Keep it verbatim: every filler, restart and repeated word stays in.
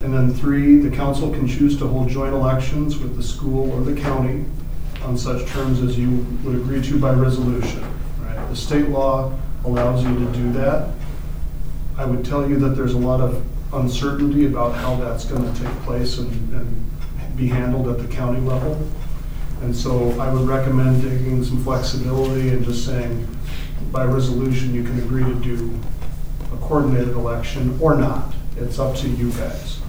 And then three, the council can choose to hold joint elections with the school or the county on such terms as you would agree to by resolution. Right? The state law allows you to do that. I would tell you that there's a lot of uncertainty about how that's going to take place and, and be handled at the county level. And so I would recommend taking some flexibility and just saying by resolution you can agree to do a coordinated election or not. It's up to you guys.